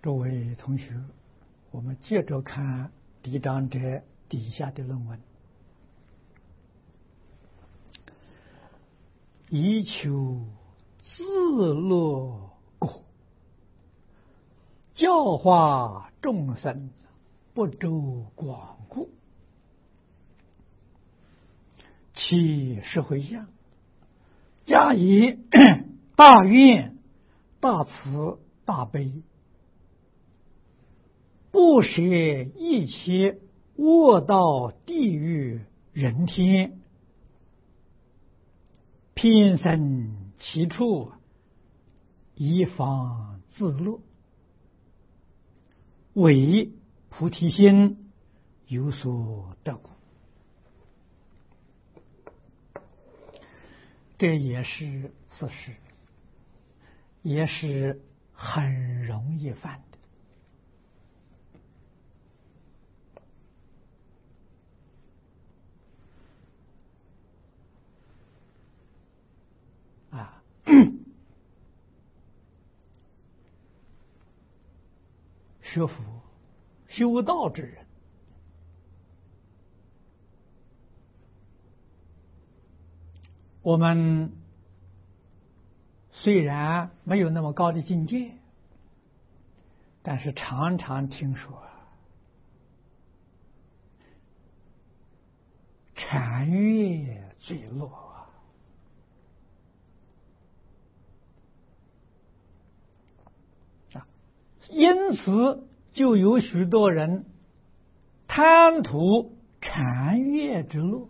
诸位同学，我们接着看第章者底下的论文。以求自乐果，教化众生，不周广固，其实回向，加以大愿、大慈、大悲，不舍一切恶道、地狱、人天，偏生其处，以防自乐，为菩提心有所得故。这也是事实，也是很容易犯的啊。学佛修道之人，我们虽然没有那么高的境界，但是常常听说禅悦坠落因此就有许多人贪图禅悦之乐，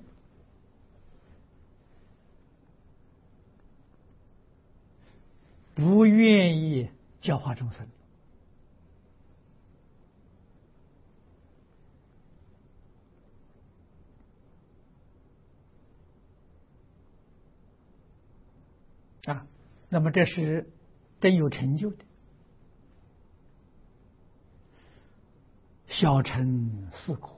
不愿意教化众生。那么这是真有成就的。小乘四苦，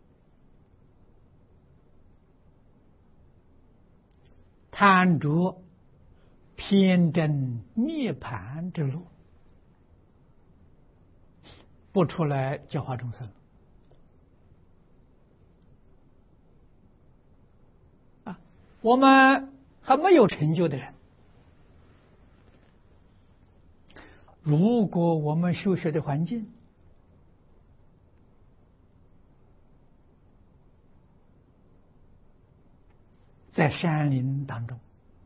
贪着偏真涅盘之路，不出来教化众生我们还没有成就的人，如果我们修学的环境在山林当中，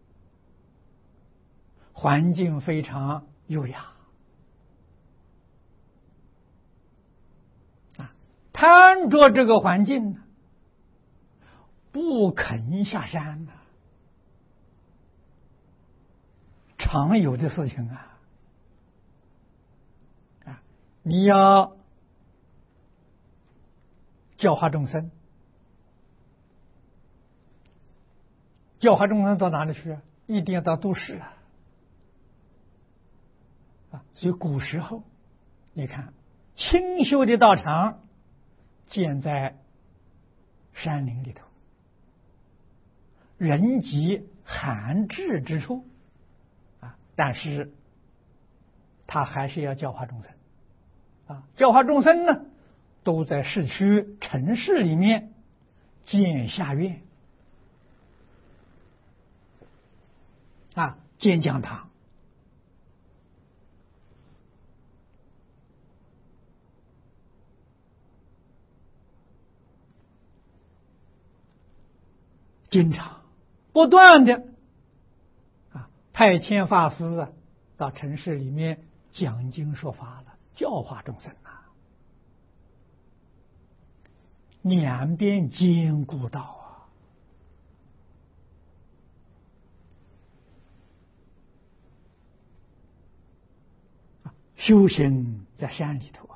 环境非常优雅贪着这个环境不肯下山常有的事情你要教化众生，教化众生到哪里去一定要到都市所以古时候你看清修的道场建在山林里头，人迹罕至之处但是他还是要教化众生教化众生呢，都在市区城市里面建下院建讲堂，经常不断的派遣法师到城市里面讲经说法了，教化众生两边兼顾到修行在山里头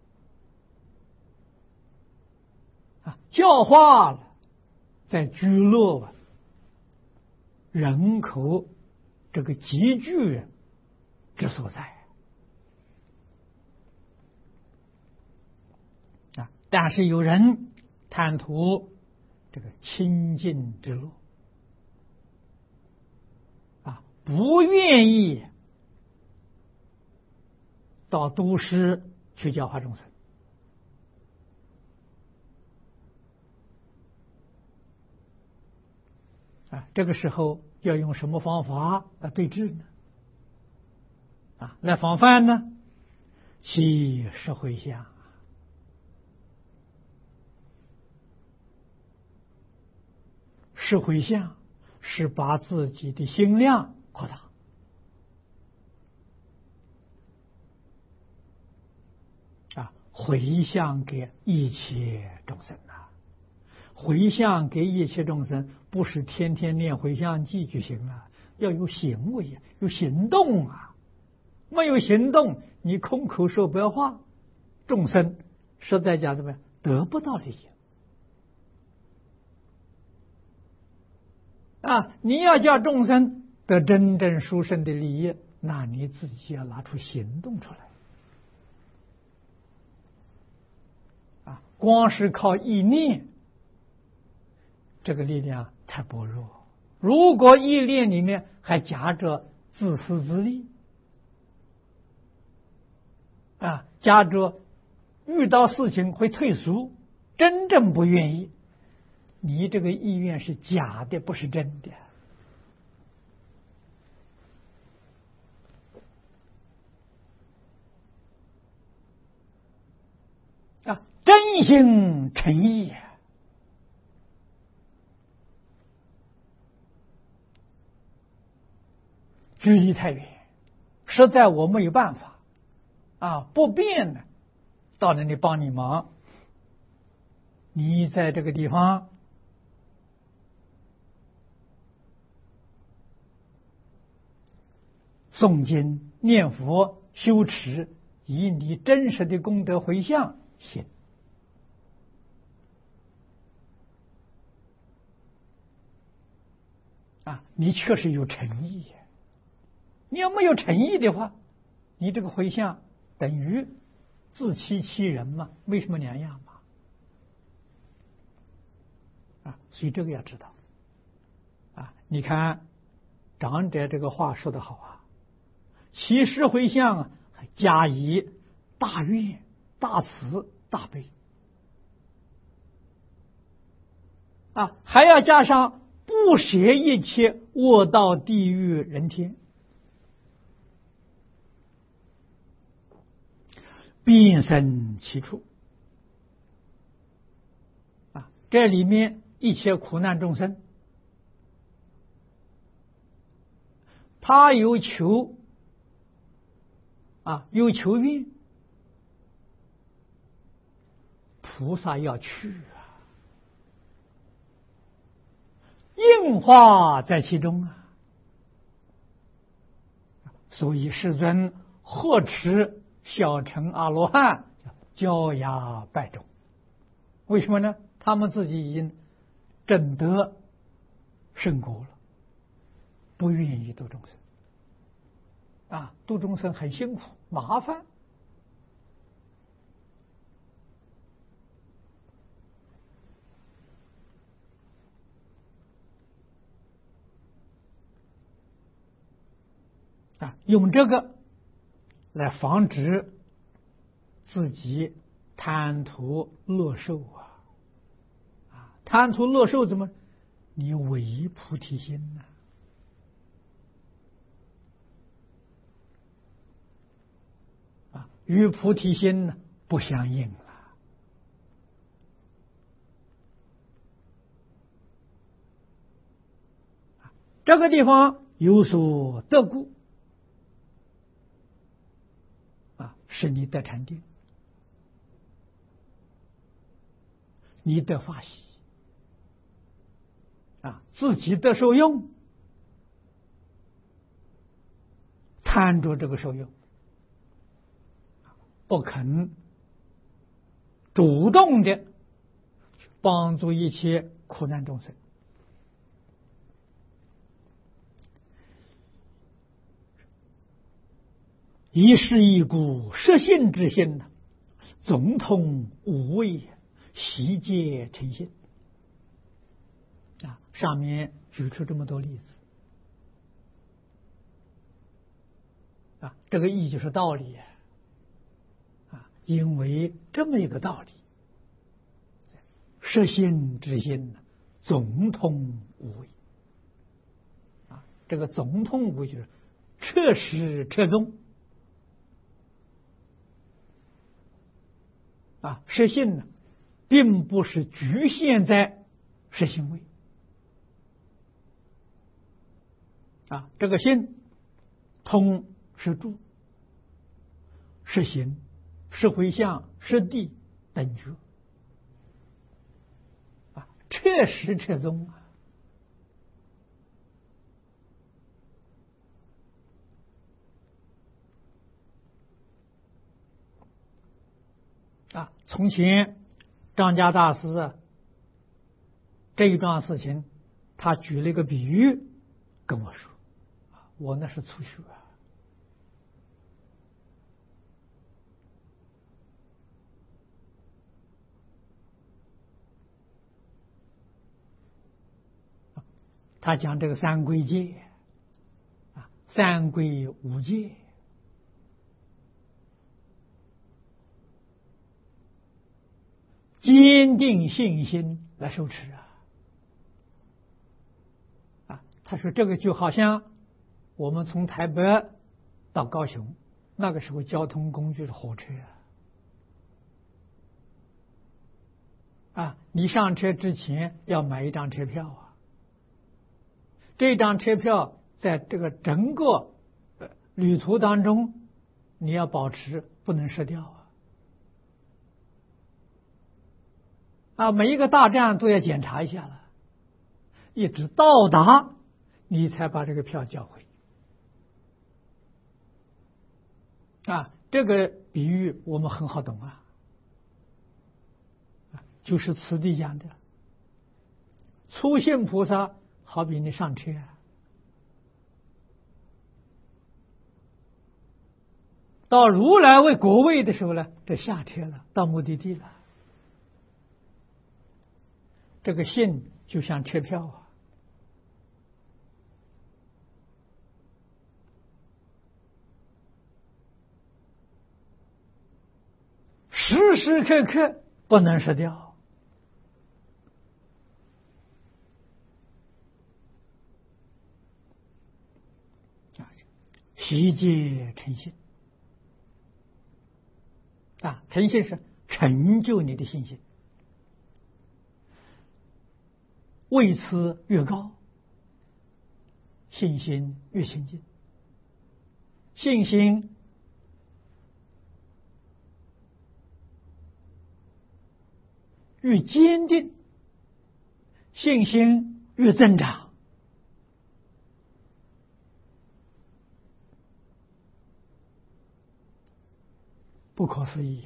教化了在聚落人口这个集聚之所在但是有人贪图这个清净之路不愿意到都市去教化众生。这个时候要用什么方法来对治呢？来防范呢？其实回向。是回向，是把自己的心量扩大。回向给一切众生回向给一切众生，不是天天念回向记就行了，要有行为，有行动没有行动，你空口说白话，众生实在讲怎么样，得不到利益你要叫众生得真正殊胜的利益，那你自己要拿出行动出来光是靠意念，这个力量太薄弱。如果意念里面还夹着自私自利夹着遇到事情会退缩，真正不愿意，你这个意愿是假的，不是真的真心诚意距离太远，实在我没有办法不便的到那里帮你忙。你在这个地方诵经念佛修持，以你真实的功德回向行你确实有诚意。你要没有诚意的话，你这个回向等于自欺欺人嘛，没什么两样嘛所以这个要知道你看长者这个话说得好其实回向加以大愿大慈大悲还要加上不舍一切恶道地狱人天，遍生其处这里面一切苦难众生，他有求有求愿，菩萨要去应化在其中所以世尊呵斥小乘阿罗汉焦芽败种。为什么呢？他们自己已经证得圣果了，不愿意度众生度众生很辛苦麻烦用这个来防止自己贪图乐受贪图乐受怎么？你违菩提心与菩提心不相应这个地方有所得故使你得禅定，你得法喜自己得受用，贪着这个受用，不肯主动的帮助一切苦难众生。一事一故，实性之心总通无畏，悉皆成心上面举出这么多例子这个义就是道理因为这么一个道理，实心之心总通无为啊，这个总通无为就是彻实彻宗啊，实性呢，并不是局限在实行为啊，这个心通是住，是行，是回向，是地等觉啊，彻实彻宗啊。从前张家大师这一桩事情，他举了一个比喻跟我说，我那是粗学他讲这个三归戒啊，三归五戒，坚定信心来受持啊！他说这个就好像我们从台北到高雄，那个时候交通工具是火车啊，你上车之前要买一张车票啊，这张车票在这个整个旅途当中，你要保持不能失掉啊，每一个大站都要检查一下了，一直到达你才把这个票交回啊。这个比喻我们很好懂啊，就是此地讲的初信菩萨，好比你上车到如来为国位的时候呢，这下车了，到目的地了。这个信就像车票啊，时时刻刻不能失掉习戒诚信啊，诚信是成就你的信心，位次越高，信心越亲近，信心越坚定，信心越增长。不可思议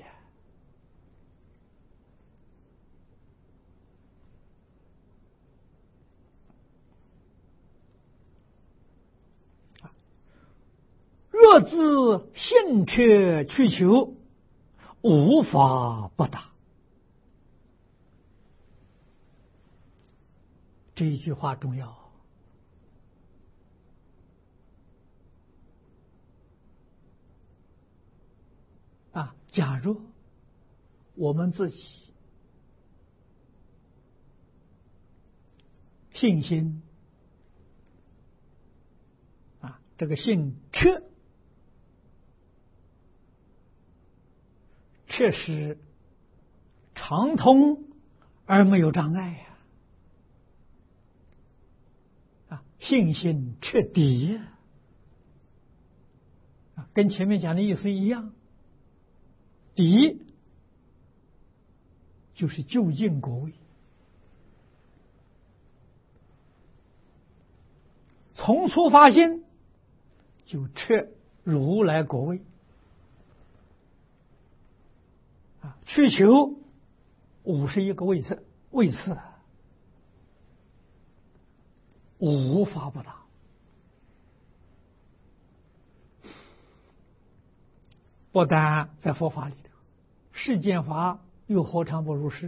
若自信彻去求，无法不达。这一句话重要啊！假如我们自己信心啊，这个信彻确实畅通而没有障碍信心彻底跟前面讲的意思一样，底就是就近果位，从初发心就彻如来果位去求51个位次无法不达。不但在佛法里头，世间法又何尝不如是？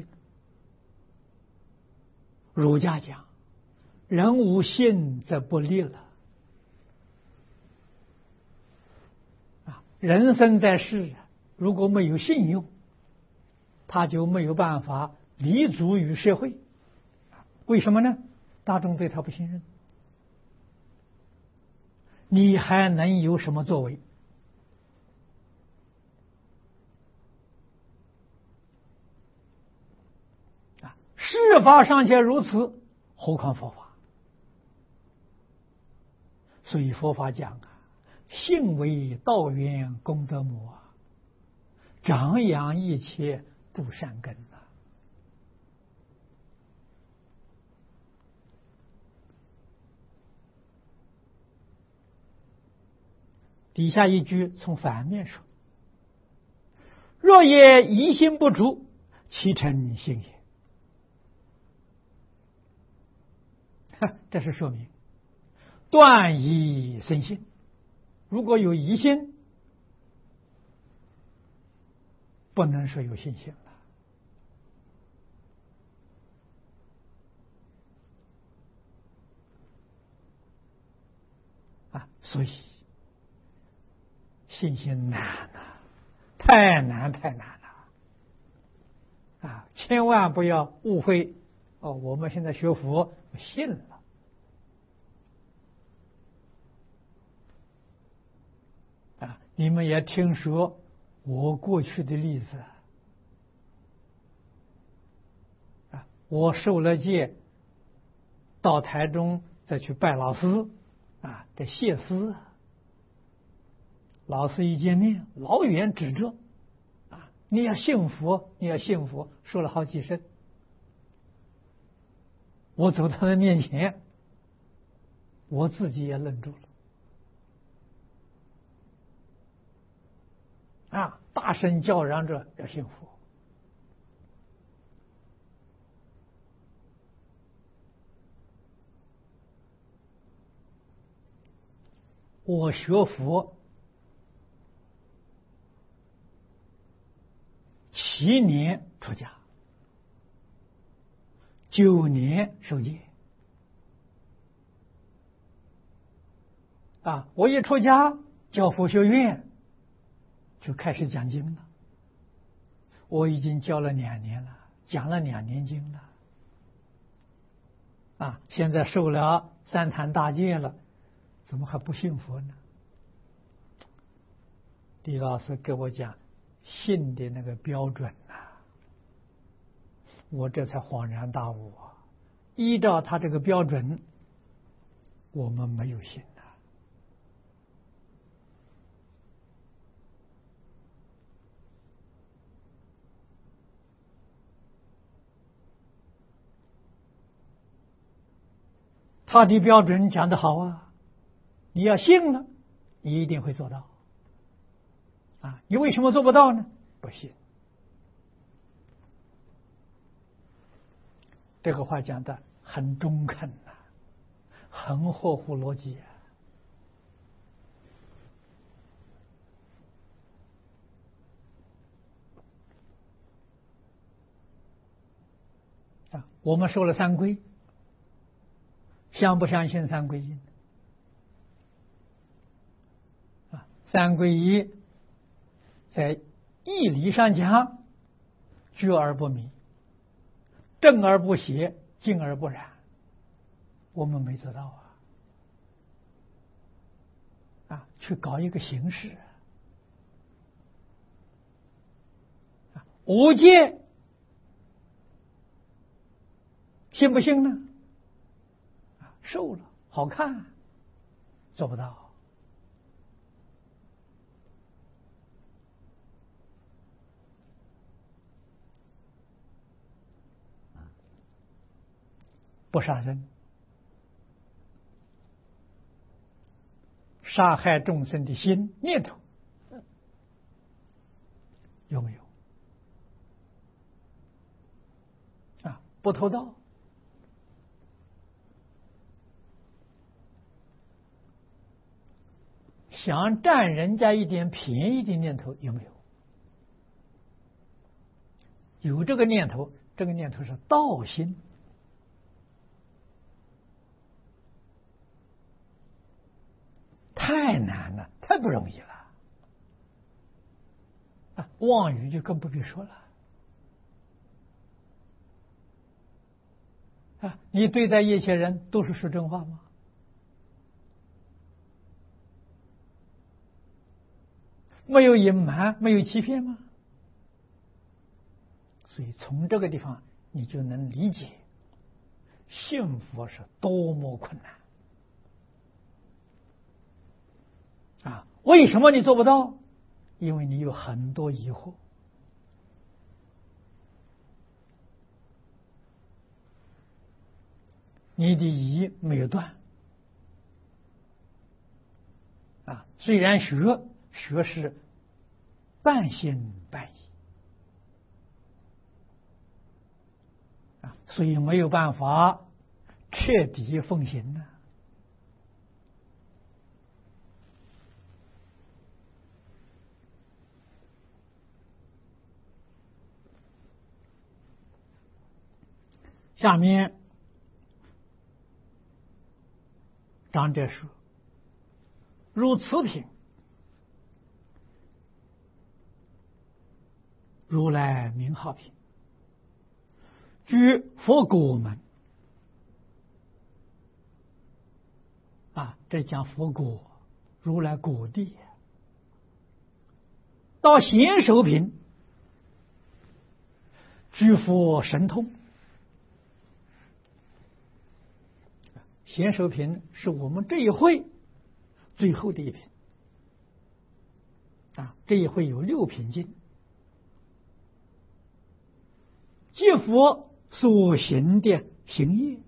儒家讲，人无信则不立了人生在世， 如果没有信用，他就没有办法立足于社会。为什么呢？大众对他不信任，你还能有什么作为？事法尚且如此，何况佛法？所以佛法讲啊，信为道源功德母啊，长养一切诸善根啊。底下一句从反面说：若也疑心不足，其成信也。这是说明断疑生信。如果有疑心，不能说有信心了所以信心难太难了千万不要误会我们现在学佛信了你们也听说我过去的例子我受了戒，到台中再去拜老师得谢师老师一见面，老远指着你要信佛，你要信佛，说了好几声。我走到他的面前，我自己也愣住了大声叫嚷着要信佛。我学佛7年出家，9年受戒我一出家教佛学院就开始讲经了，我已经教了2年了，讲了2年经了现在受了3坛大戒了，怎么还不信佛呢？李老师给我讲信的那个标准我这才恍然大悟依照他这个标准，我们没有信他的标准讲得好你要信了，你一定会做到你为什么做不到呢？不信。这个话讲的很中肯很合乎逻辑我们受了3皈，相不相信3皈依？3皈依在义理上讲，觉而不迷，正而不邪，静而不染，我们没做到去搞一个形式5戒信不信呢？受了好看，做不到。不杀生，杀害众生的心念头有没有不偷盗，想占人家一点便宜的念头有没有？有这个念头，这个念头是盗心。太难了，太不容易了妄语就更不必说了。你对待一切人都是说真话吗？没有隐瞒，没有欺骗吗？所以从这个地方你就能理解信佛是多么困难为什么你做不到？因为你有很多疑惑。你的疑没有断虽然学是半信半疑所以没有办法彻底奉行呢。下面长者说：如此品，如来名号品，居佛国门这讲佛国，如来果地。到贤首品，居佛神通。贤首品是我们这一会最后的一品这一会有6品经，即佛所行的行业，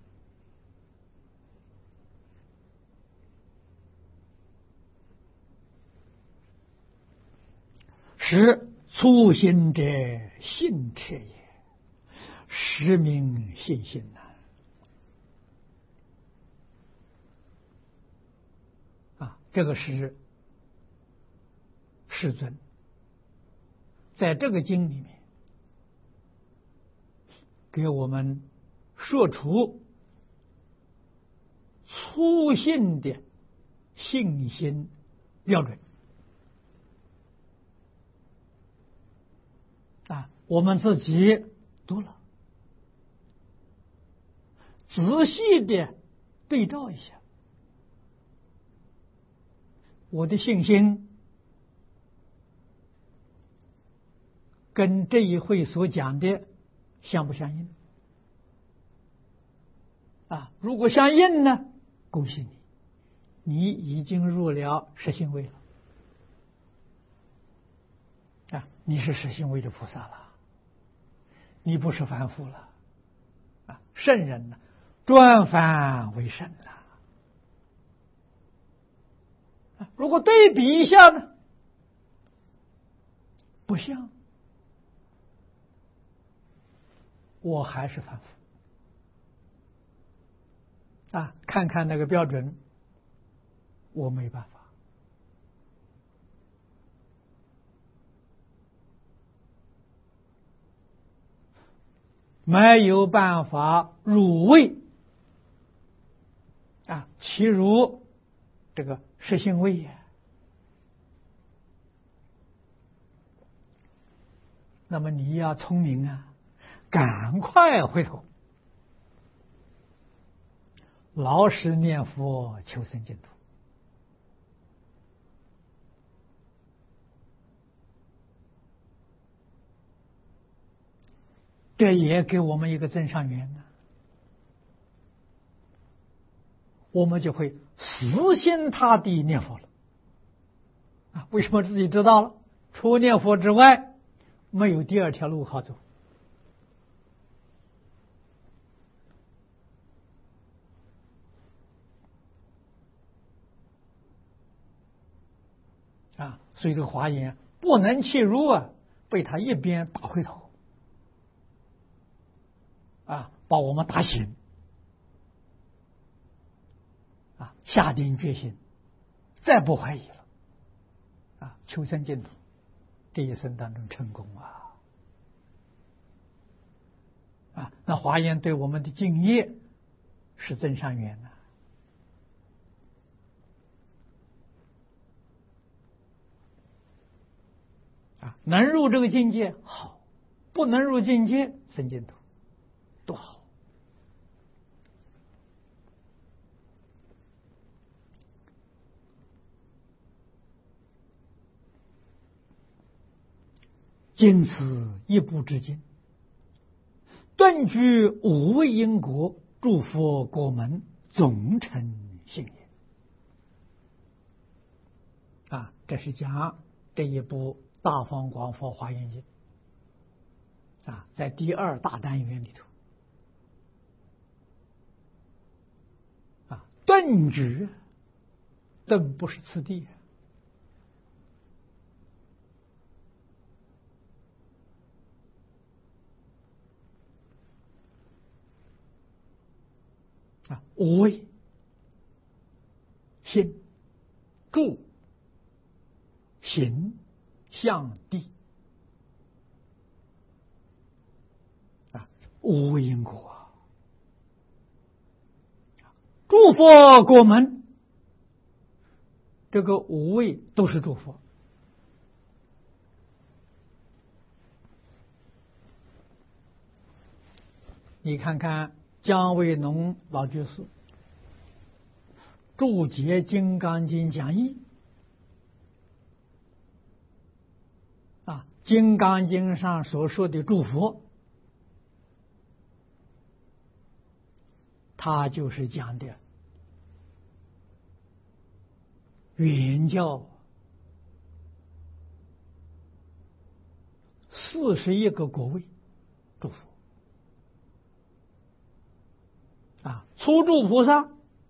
是初心者信彻也，实名信心这个是世尊在这个经里面给我们说出初信的信心标准我们自己读了，仔细的对照一下，我的信心跟这一会所讲的相不相应如果相应呢，恭喜你，你已经入了实心位了你是实心位的菩萨了，你不是凡夫了圣人呢，转凡为圣了。如果对比一下呢，不像，我还是凡夫看看那个标准，我没办法没有办法入位其如这个实性位也。那么你要聪明赶快回头老实念佛求生净土。这也给我们一个增上缘我们就会死心塌地念佛了为什么自己知道了？除念佛之外，没有第二条路好走所以这个华严不能切入被他一边打回头把我们打醒下定决心再不怀疑了求生净土，这一生当中成功那华严对我们的敬业是增上缘能入这个境界好，不能入境界生净土，多好。经此一步之境，顿具五位因果，诸佛果门总成信也。这是讲这一部《大方广佛华严经》在第二大单元里头顿举，顿不是次第五位心、住、行、相、地五位因果诸佛果门，这个五位都是诸佛。你看看姜维农老居士注解《金刚经》讲义《金刚经》上所说的诸佛，他就是讲的原教41个果位诸佛初住菩萨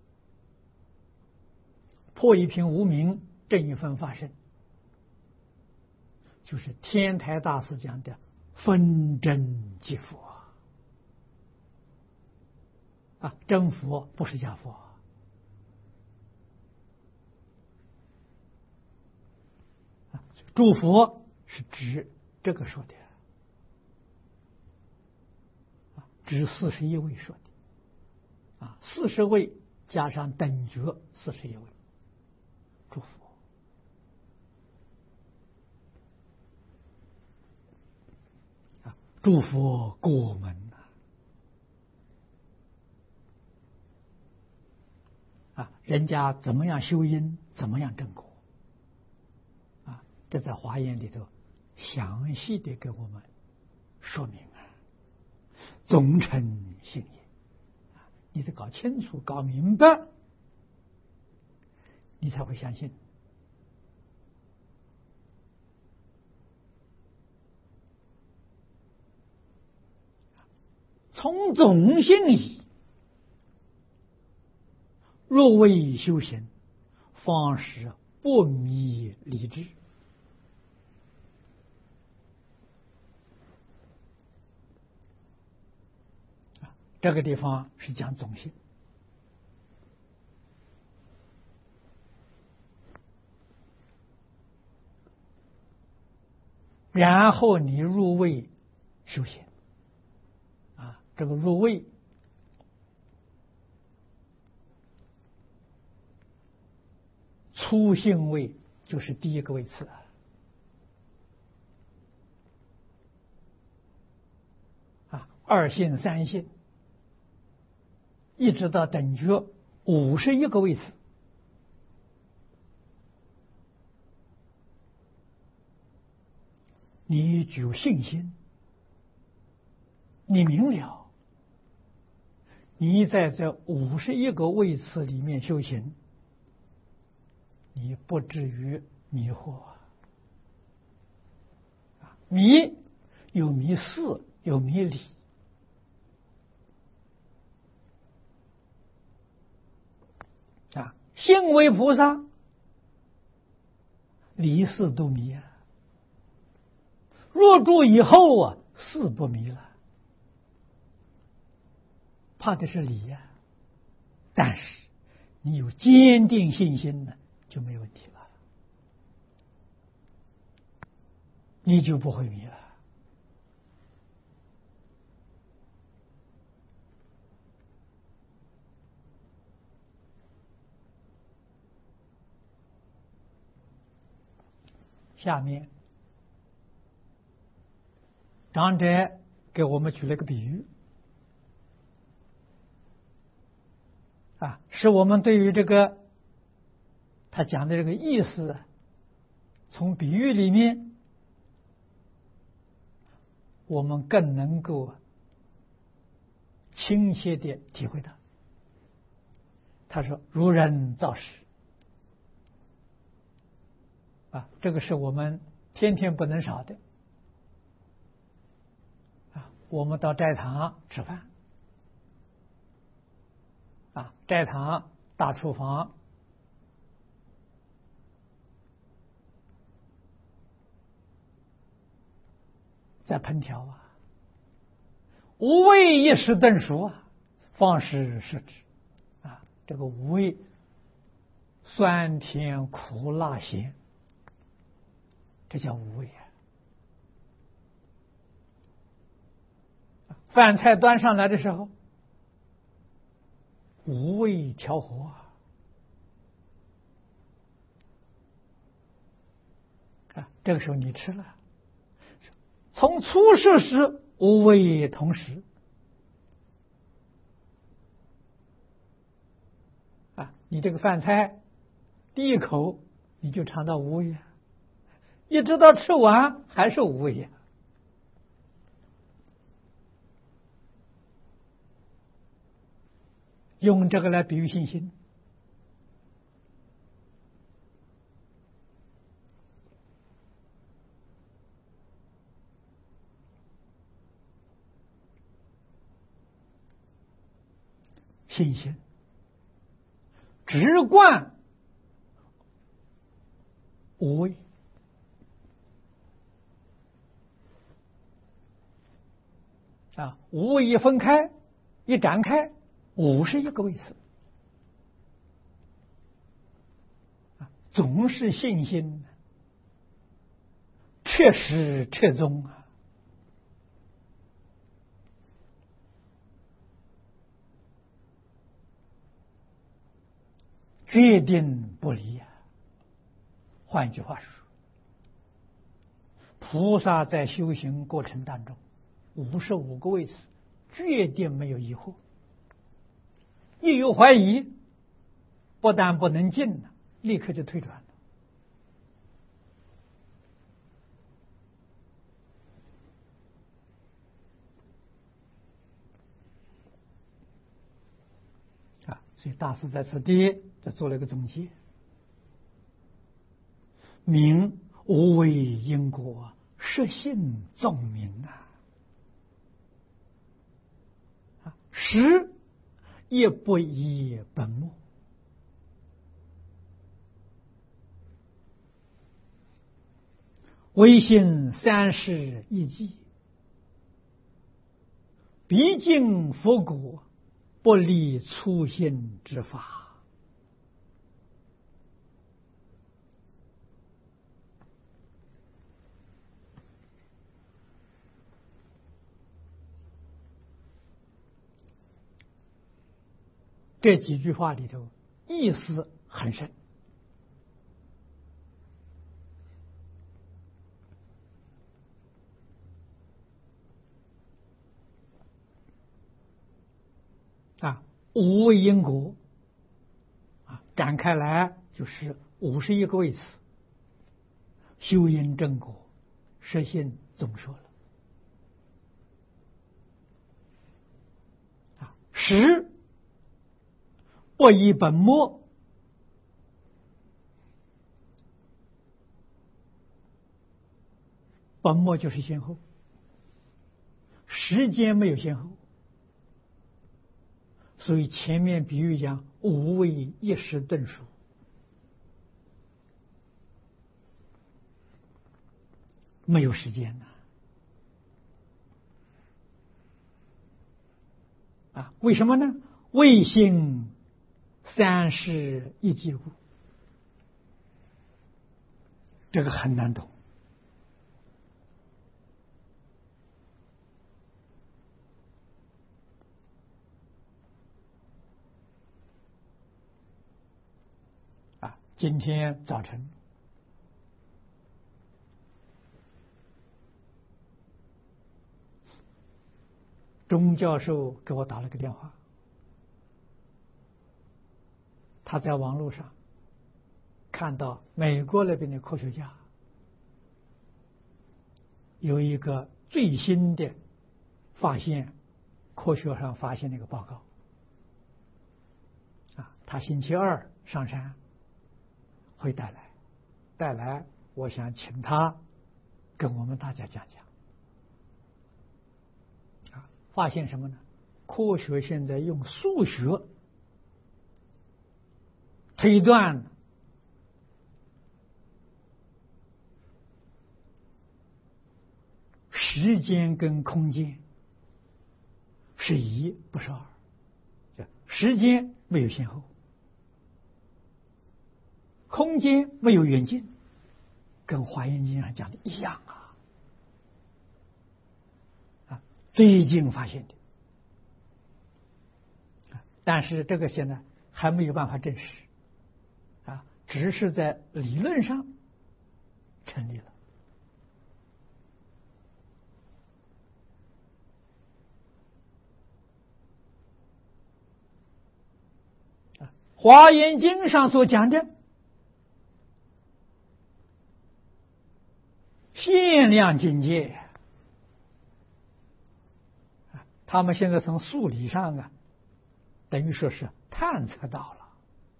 破一品无明，正一分法身，就是天台大师讲的分真即佛真佛不是假佛诸佛是指这个说的，指41位说的40位加上等觉41位诸佛诸佛果门人家怎么样修因，怎么样证果这在华严里头详细的给我们说明总成信也。你得搞清楚搞明白，你才会相信。从总信理若为修行，方使不迷理智这个地方是讲总性，然后你入位修行这个入位初性位就是第一个位次二性三性一直到等觉51个位次，你具信心，你明了，你在这51个位次里面修行，你不至于迷惑迷有迷事，有迷理信为菩萨，离事都迷若住以后事不迷了，怕的是理但是你有坚定信心呢，就没问题了，你就不会迷了。下面长者给我们举了个比喻使我们对于这个他讲的这个意思，从比喻里面我们更能够亲切地体会到。他说如人造石这个是我们天天不能少的我们到斋堂吃饭斋堂大厨房在烹调无味一时炖熟方是食之这个五味酸甜苦辣咸，这叫五味饭菜端上来的时候，五味调和这个时候你吃了，从初设时五味同时你这个饭菜第一口你就尝到五味一直到吃完还是五味用这个来比喻信心。信心直贯无味无味一分开一展开51个位次总是信心确实确宗决定不离换一句话说，菩萨在修行过程当中55个位次决定没有疑惑，一有怀疑不但不能进了，立刻就退转了所以大师在此地就做了一个总结，明无为因果实性众明实也不依本末，唯信三世一记，毕竟佛果不离初心之法。这几句话里头意思很深无为因果展开来就是51个位次，修因正果实性总说了实不依本末，本末就是先后，时间没有先后，所以前面比喻讲无为一时顿熟，没有时间为什么呢？未信三世一记故，这个很难懂今天早晨钟教授给我打了个电话，他在网络上看到美国那边的科学家有一个最新的发现，科学上发现的一个报告啊，他星期二上山会带来，我想请他跟我们大家讲讲啊，发现什么呢？科学现在用数学推断时间跟空间是一，不是二，时间没有先后，空间没有远近，跟《华严经》上讲的一样啊，最近发现的，但是这个现在还没有办法证实啊，只是在理论上成立了。华严经上所讲的限量境界，他们现在从数理上啊，等于说是探测到了，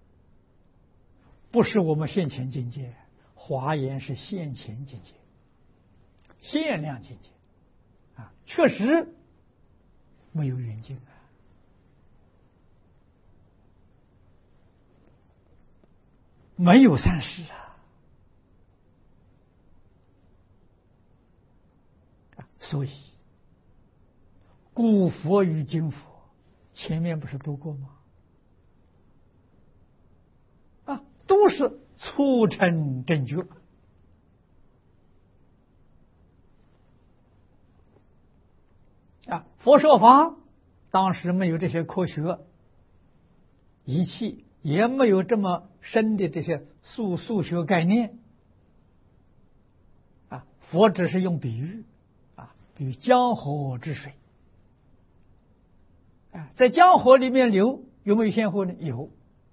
不是我们现前境界，华严是现前境界，限量境界啊，确实没有远近啊。没有三世啊，所以古佛与今佛前面不是读过吗？啊，都是促成正觉啊。佛说法当时没有这些科学仪器，也没有这么深的这些数学概念啊，佛只是用比喻啊，比如江河之水啊，在江河里面流，有没有先后呢？有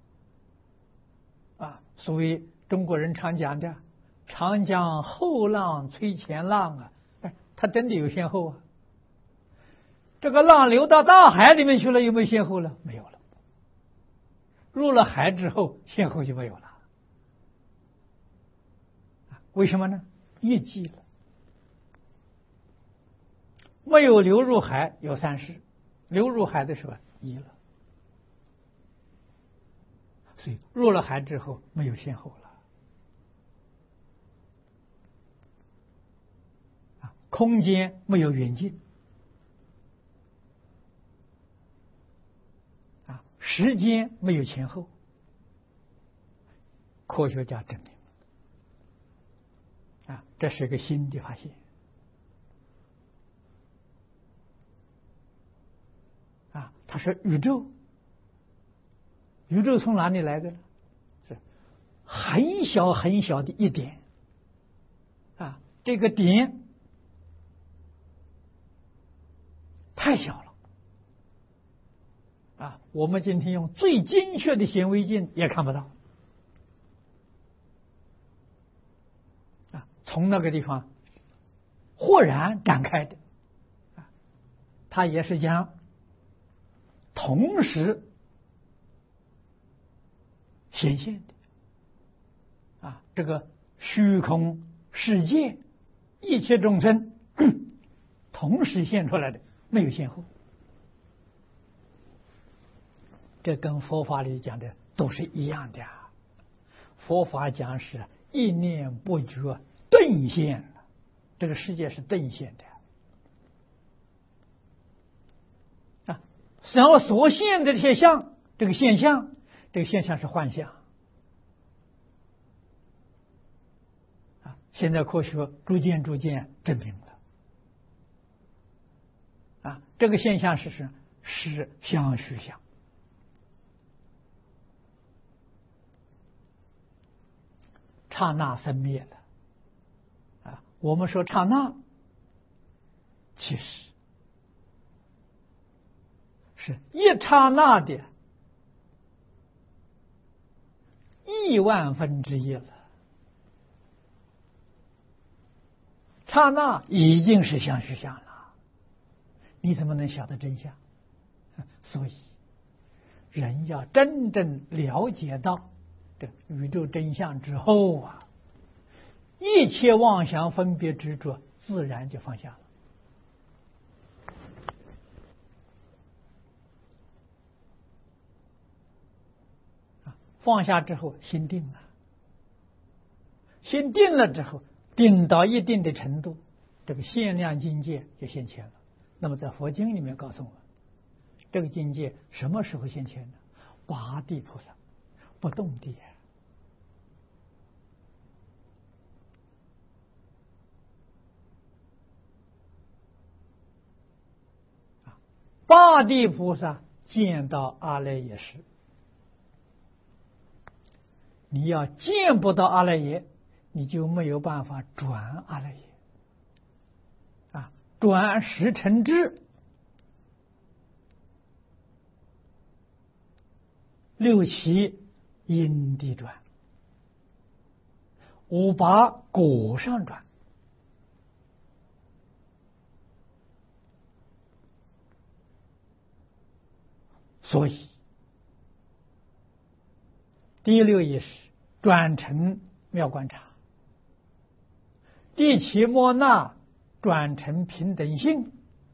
啊，所以中国人常讲的长江后浪推前浪啊，它真的有先后啊。这个浪流到大海里面去了，有没有先后了？没有了。入了海之后，先后就没有了。为什么呢？业寂了，没有流入海有三世，流入海的时候一了，所以入了海之后没有先后了。啊，空间没有远近，啊，时间没有前后，科学家证明。啊，这是个新的发现啊！他说宇宙从哪里来的呢？是很小很小的一点啊，这个点太小了啊！我们今天用最精确的显微镜也看不到。从那个地方豁然展开的，它也是将同时显现的啊，这个虚空世界一切众生同时现出来的，没有先后。这跟佛法里讲的都是一样的啊。佛法讲是一念不觉顿现了，这个世界是顿现的啊。然后所现的这些相，这个现象是幻象啊。现在科学逐渐证明了啊，这个现象是相虚相。刹那生灭了啊！我们说刹那，其实是一刹那的10000分之一了。刹那已经是相是相了，你怎么能晓得真相？所以人要真正了解到这宇宙真相之后啊，一切妄想分别执着自然就放下了。放下之后心定了，心定了之后，定到一定的程度，这个限量境界就现前了。那么在佛经里面告诉我，这个境界什么时候现前呢？八地菩萨不动地八地菩萨见到阿赖耶识，你要见不到阿赖耶，你就没有办法转阿赖耶转识成智，六七因地转，五八果上转。所以第六意识转成妙观察，第七摩那转成平等性，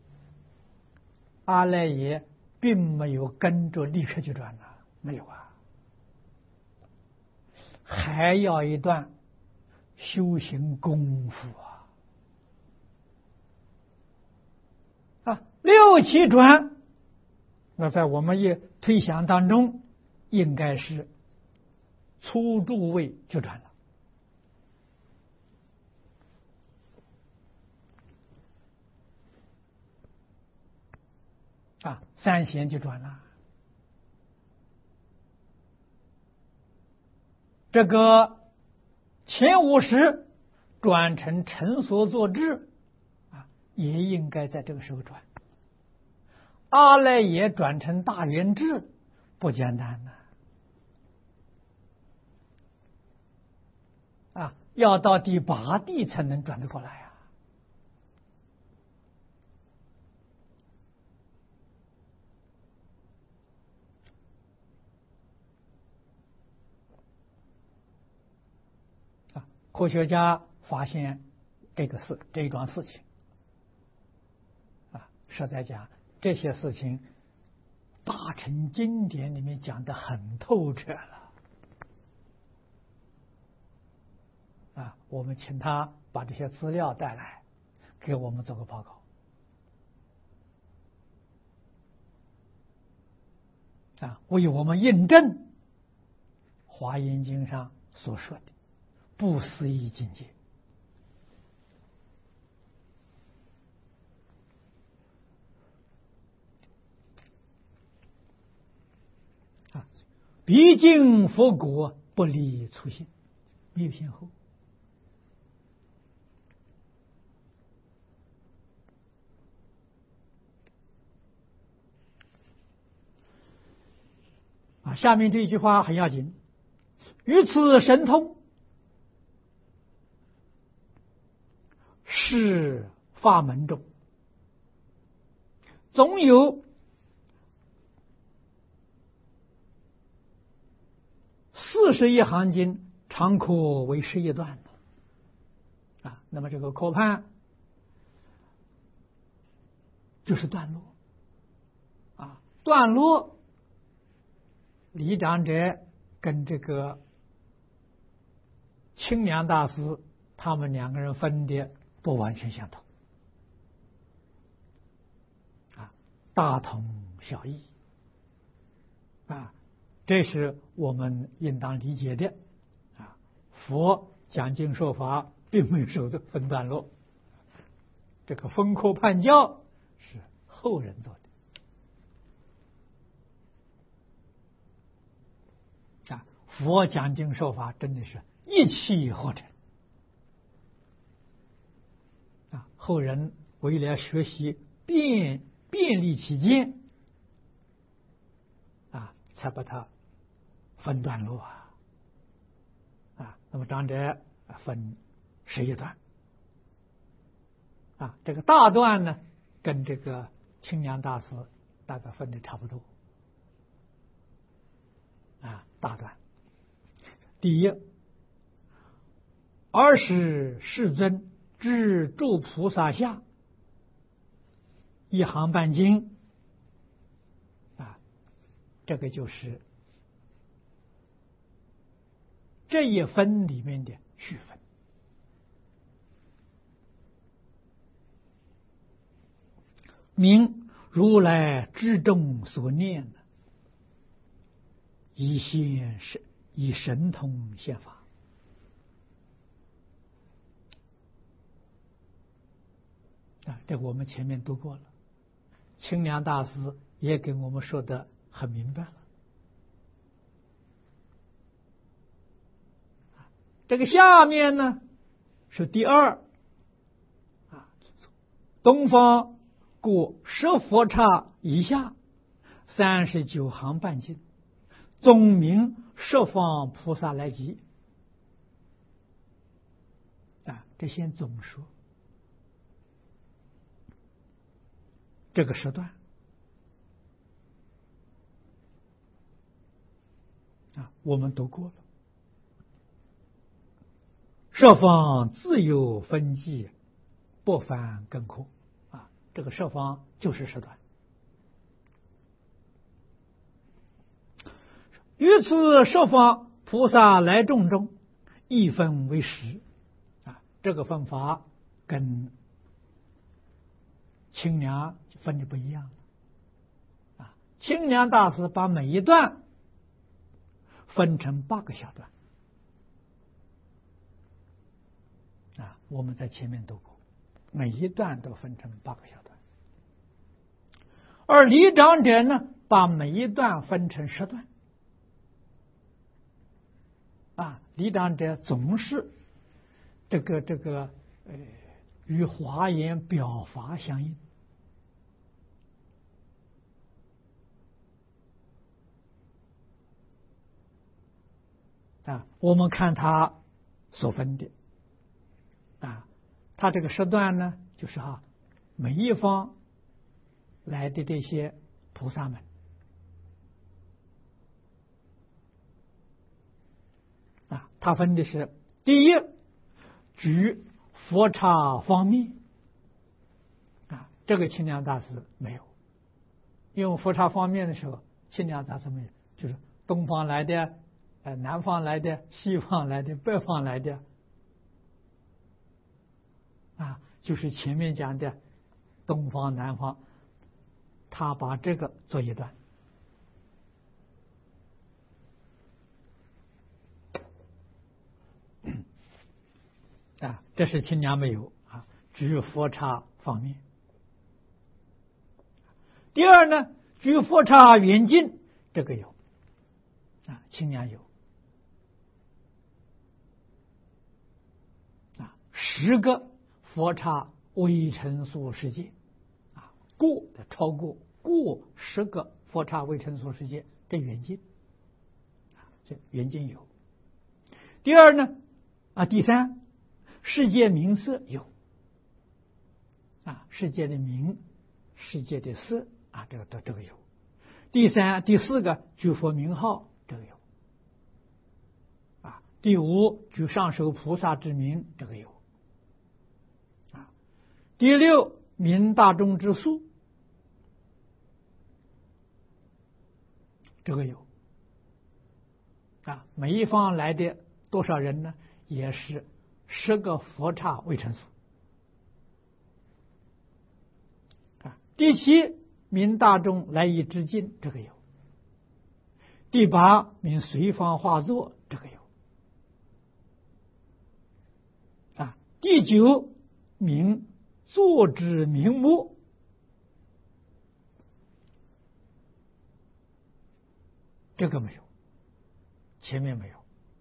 阿赖耶并没有跟着立刻就转了，没有啊，还要一段修行功夫六七转，那在我们也推想当中，应该是初住位就转了三贤就转了，这个前50转成成所作智也应该在这个时候转。阿赖耶转成大圆智不简单要到第8地才能转得过来科学家发现这一桩事情实在讲，这些事情大乘经典里面讲得很透彻了我们请他把这些资料带来给我们做个报告为我们印证华严经上所说的不思议境界毕竟佛果不离初心，没有先后下面这一句话很要紧，于此神通是法门中总有41行经，常可为11段那么这个科判就是段落段落李长者跟这个清凉大师他们2个人分的不完全相同大同小异这是我们应当理解的佛讲经说法并没有说的分段落，这个分科判教是后人做的佛讲经说法真的是一气呵成后人为了学习便利起见才把它分段落那么长者分11段这个大段呢，跟这个清凉大师大概分的差不多大段。第一，20世尊至诸菩萨下1行半经这个就是这一分里面的续分。名如来至众所念，以神通现法。这个我们前面读过了，清凉大师也给我们说的很明白了。这个下面呢是第二东方故10佛刹以下39行半经，总名十方菩萨来集这先总说这个时段我们读过了。十方自有分际，不凡更空这个十方就是时段。于此十方菩萨来众中，一分为10这个分法跟清凉分的不一样清凉大师把每一段分成8个小段我们在前面读过，每一段都分成8个小段。而李长者呢，把每一段分成10段李长者总是这个与华严表法相应我们看他所分的他这个10段呢，就是每一方来的这些菩萨们他分的是第一，举佛刹方面这个清凉大师没有，因为佛刹方面的时候，清凉大师没有，就是东方来的、南方来的、西方来的、北方来的就是前面讲的东方、南方，他把这个做一段这是清凉没有举佛刹方面。第二呢，举佛刹远近，这个有清凉有10个佛刹微尘数世界超过10个佛刹微尘数世界，这远近这远近有。第二呢第三，世界名色有世界的名，世界的色这个有。第三、第4个举佛名号，这个有第5，举上首菩萨之名，这个有第6，名大众之数，这个有每一方来的多少人呢，也是10个佛刹微尘数第7，名大众来以致敬，这个有。第8，名随方化作，这个有第9，名作之名目，这个没有，前面没有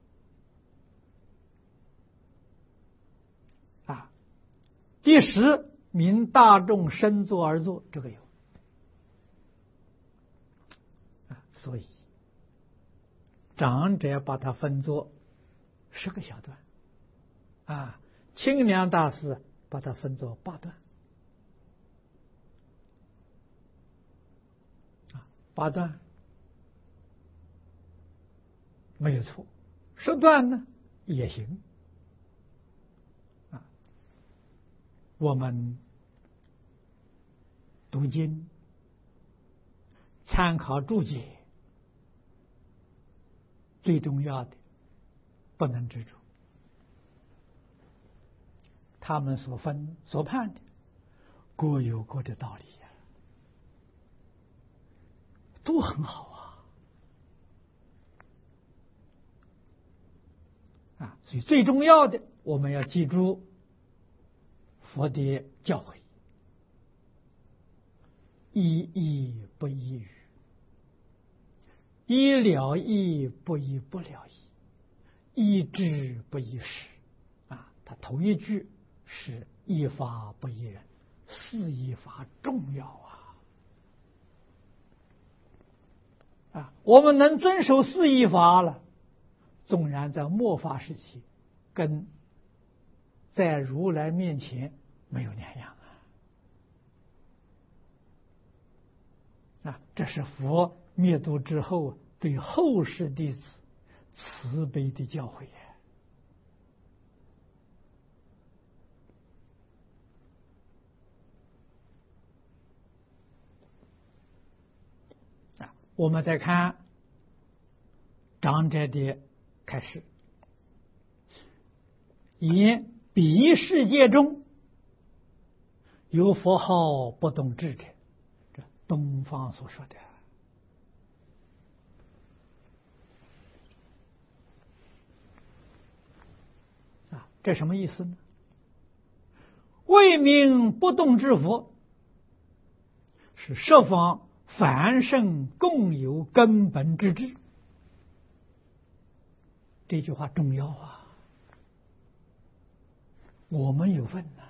第10，名大众身作而作，这个有所以长者把它分作10个小段，啊，清凉大师把它分作8段，啊，8段没有错，10段呢也行，啊，我们读经参考注解，最重要的不能执着，他们所分所判的各有各的道理呀，都很好啊！所以最重要的，我们要记住佛的教诲，依义不依语，依了义不依不了义，依智不依识啊！他头一句是依法不依人，四依法重要啊！我们能遵守四依法了，纵然在末法时期，跟在如来面前没有两样啊！这是佛灭度之后对后世弟子慈悲的教诲啊！我们再看长者的开示，言彼世界中有佛号不动智者，这东方所说的啊，这什么意思呢？为名不动之佛，是十方凡圣共有根本之智。这句话重要啊，我们有份呐。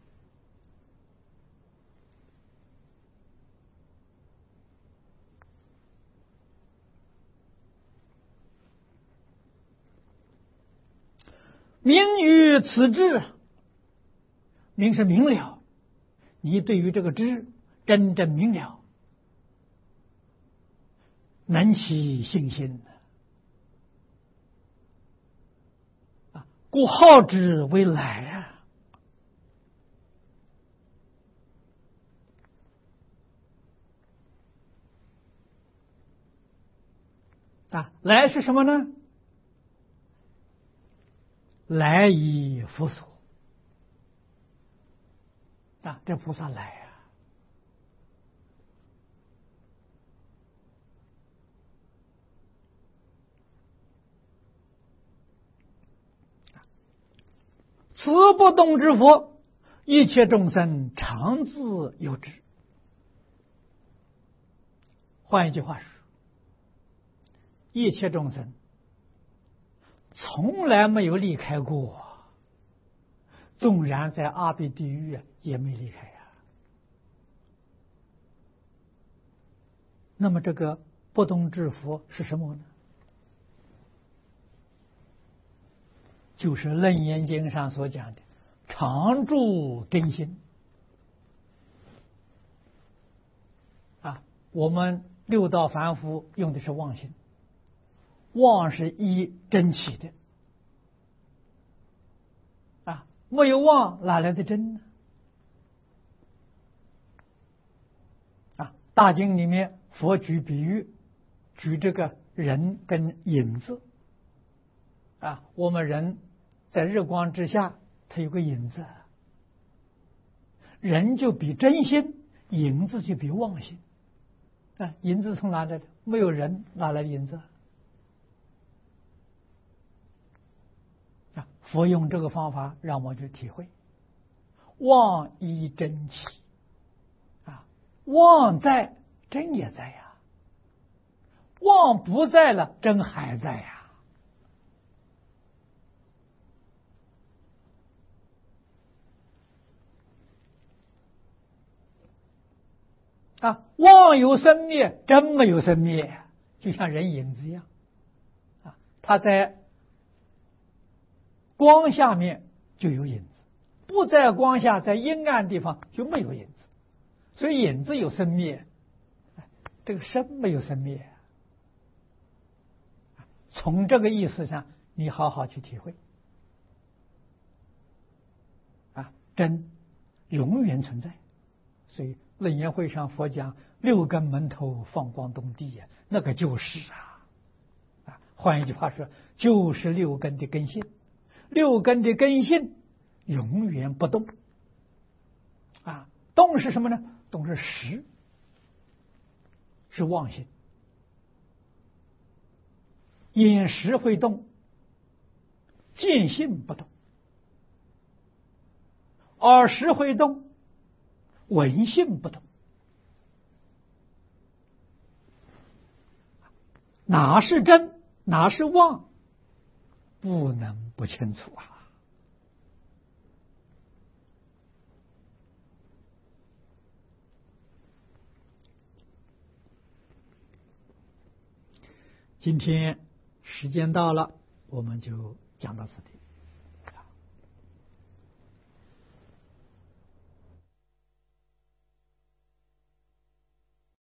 明于此智，明是明了，你对于这个知真正明了，能起信心啊，故号之为来啊！来是什么呢？来以佛所啊，这菩萨来此不动之佛，一切众生常自有之。换一句话说，一切众生从来没有离开过，纵然在阿鼻地狱也没离开呀。那么这个不动之佛是什么呢？就是《楞严经》上所讲的常住真心啊。我们六道凡夫用的是妄心，妄是依真起的啊，没有妄哪来的真呢？啊，大经里面佛举比喻，举这个人跟影子啊，我们人在日光之下，它有个影子，人就比真心，影子就比妄心啊。影子从哪来的？没有人哪来的影子啊？佛用这个方法让我去体会，妄依真起啊，妄在真也在呀，妄不在了，真还在呀。啊，妄有生灭，真没有生灭，就像人影子一样它在光下面就有影子，不在光下，在阴暗地方就没有影子。所以影子有生灭，这个生没有生灭。从这个意思上，你好好去体会真永远存在。所以楞严会上佛讲六根门头放光东地呀，那个就是换一句话说，就是六根的根性。六根的根性永远不动动是什么呢？动是识，是妄心。眼识会动，见性不动；耳识会动，闻性不动。哪是真，哪是妄，不能不清楚今天时间到了，我们就讲到此地。